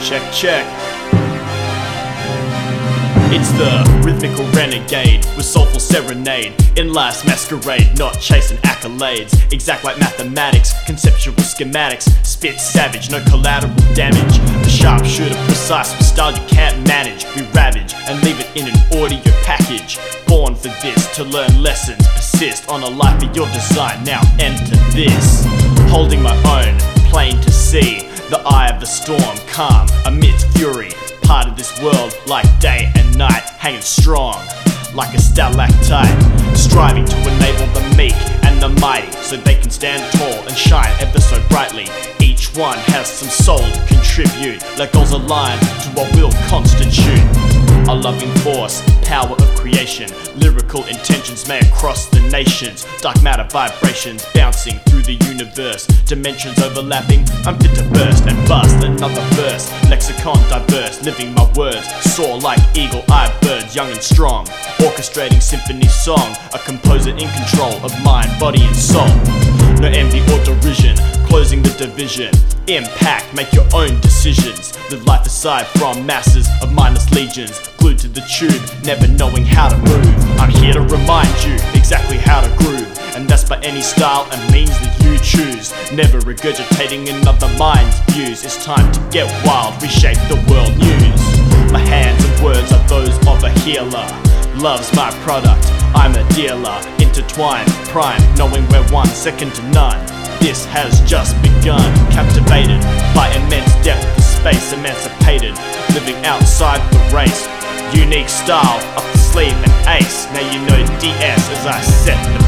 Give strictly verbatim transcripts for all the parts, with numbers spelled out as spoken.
Check, check. It's the rhythmical renegade with soulful serenade in life's masquerade, not chasing accolades. Exact like mathematics, conceptual schematics. Spit savage, no collateral damage. The sharpshooter precise with style you can't manage. We ravage and leave it in an audio package. Born for this, to learn lessons. Persist on a life of your design. Now enter this. Holding my own, plain to see. The eye of the storm, calm amidst fury. Part of this world like day and night, hanging strong like a stalactite, striving to enable the meek and the mighty so they can stand tall and shine ever so brightly. Each one has some soul to contribute. Let goals align to what will constitute a loving force, power of creation. Lyrical intentions may across the nations. Dark matter vibrations bouncing through the universe. Dimensions overlapping, I'm fit to burst and bust another verse. Lexicon diverse, living my words. Soar like eagle-eyed birds, young and strong. Orchestrating symphony song. A composer in control of mind, body and soul. No envy or derision, closing the division. Impact, make your own decisions. Live life aside from masses of mindless legions. Glued to the tube, never knowing how to move. I'm here to remind you exactly how to groove. And that's by any style and means that you choose. Never regurgitating another mind's views. It's time to get wild, reshape the world news. My hands and words are those of a healer. Love's my product, I'm a dealer. Intertwined, prime, knowing we're one, second to none. This has just begun, captivated by immense depth of space, emancipated, living outside the race. Unique style, up the sleeve and ace. Now you know D S as I set the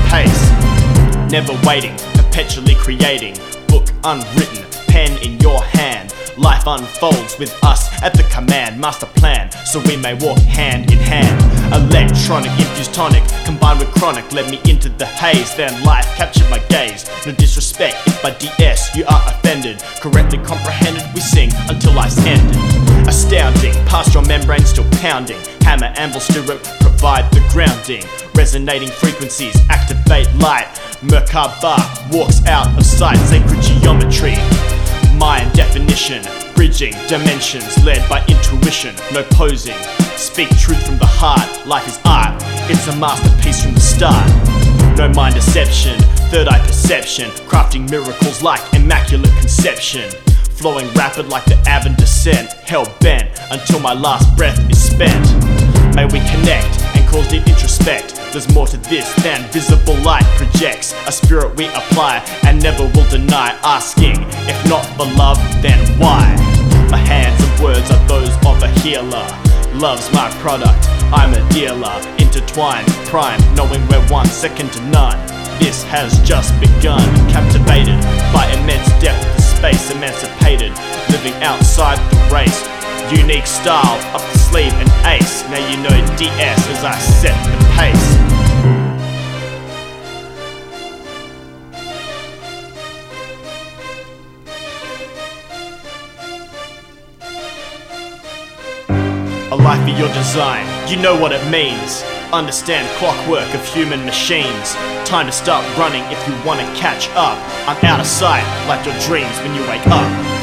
pace. Never waiting, perpetually creating. Book unwritten, pen in your hand. Life unfolds with us at the command. Master plan, so we may walk hand in hand. Electronic infused tonic, combined with chronic, led me into the haze. Then life captured my gaze. No disrespect if by D S you are offended. Correctly comprehended, we sing until life's ended. Astounding, past your membrane still pounding. Hammer, anvil, stirrup provide the grounding. Resonating frequencies activate light. Merkaba walks out of sight. Sacred geometry, mind definition, bridging dimensions, led by intuition, no posing. Speak truth from the heart, life is art, it's a masterpiece from the start. No mind deception, third eye perception, crafting miracles like immaculate conception. Flowing rapid like the Avon descent, hell bent until my last breath is spent. May we connect and cause deep introspect. There's more to this than visible light projects. A spirit we apply and never will deny. Asking, if not for love, then why? My hands and words are those of a healer. Love's my product, I'm a dealer. Intertwined, prime, knowing we're one, second to none. This has just begun, captivated by immense depth of space, emancipated, living outside the race. Unique style, up the sleeve and ace. Now you know D S as I set the pace. A life of your design, you know what it means. Understand clockwork of human machines. Time to start running if you wanna catch up. I'm out of sight like your dreams when you wake up.